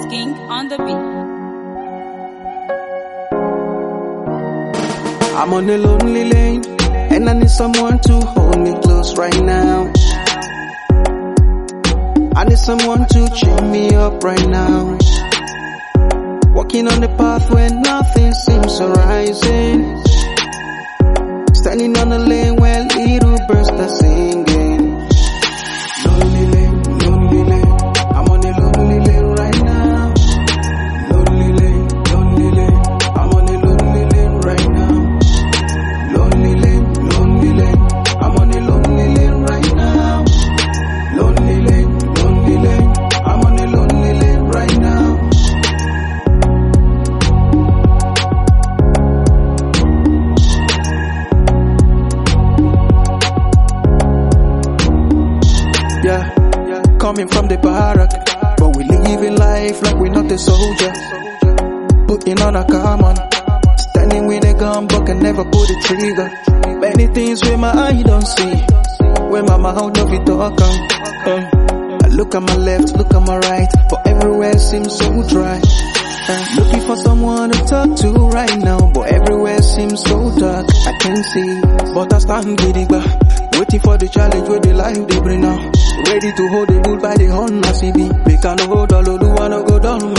King on the beat. I'm on a lonely lane, and I need someone to hold me close right now. I need someone to cheer me up right now. Walking on the path where nothing seems arising. Standing on the lane where little birds are singing. Lonely lane, lonely lane. I'm on a lonely lane right now. Lonely lane, lonely lane. I'm on a lonely lane right now. Lonely lane, lonely lane. I'm on a lonely lane right now. Lonely lane, lonely lane. I'm on a lonely lane right now. Yeah, coming from the barrack, but we living life like we're not a soldier. Putting on a common, standing with a gun but can never pull the trigger. Many things where my eye don't see, where my mouth don't be talking. I look at my left, look at my right, but everywhere seems so dry. Looking for someone to talk to right now, but everywhere seems so dark. I can't see, but I stand gidigba, waiting for the challenge where the life they bring now. Ready to hold the bull by the horn, I see me. We can hold all, do wanna go down.